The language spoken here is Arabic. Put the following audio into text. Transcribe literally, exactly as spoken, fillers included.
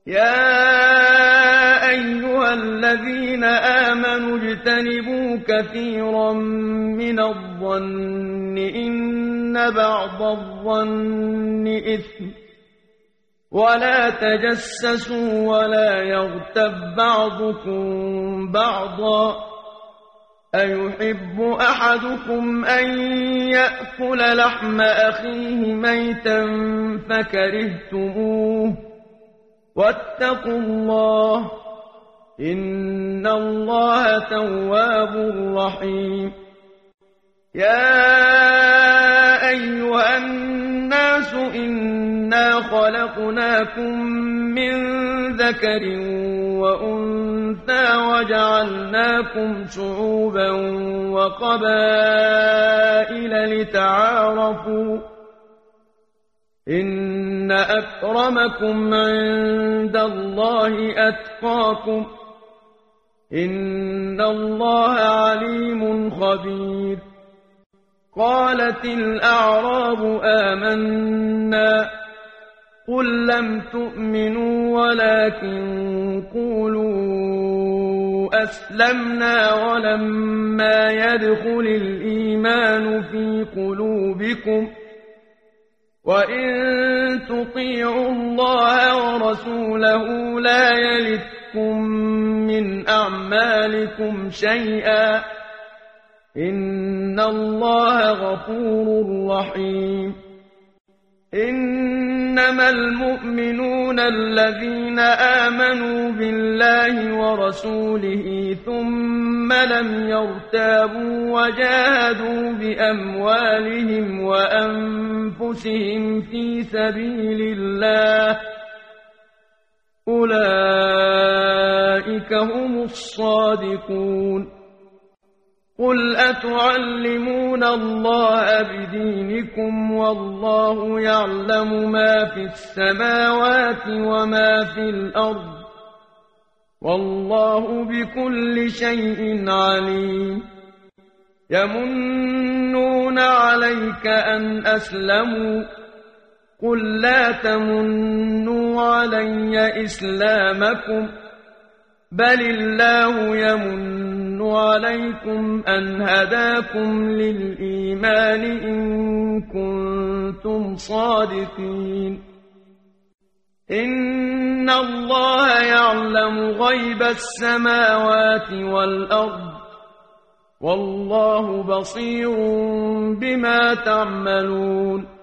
يا أيها الذين آمنوا اجتنبوا كثيرا من الظن إن بعض الظن إثم ولا تجسسوا ولا يغتب بعضكم بعضا أيحب أحدكم أن يأكل لحم أخيه ميتا فكرهتموه واتقوا الله إن الله تواب رحيم يا أيها الناس إنا خلقناكم من ذكر وأنثى وجعلناكم شعوبا وقبائل لتعارفوا إن أكرمكم عند الله أتقاكم إن الله عليم خبير قالت الأعراب آمنا قل لم تؤمنوا ولكن قولوا أسلمنا ولما يدخل الإيمان في قلوبكم وإن تطيعوا الله ورسوله لا يلتكم من أعمالكم شيئا إن الله غفور رحيم إنما المؤمنون الذين آمنوا بالله ورسوله ثم لم يرتابوا وجاهدوا بأموالهم وأنفسهم في سبيل الله أولئك هم الصادقون قل أتعلمون الله بدينكم والله يعلم ما في السماوات وما في الأرض والله بكل شيء عليم يمنون عليك أن أسلموا قل لا تمنوا علي إسلامكم بل الله يمن عليكم أن هداكم للإيمان إن كنتم صادقين إن الله يعلم غيب السماوات والأرض والله بصير بما تعملون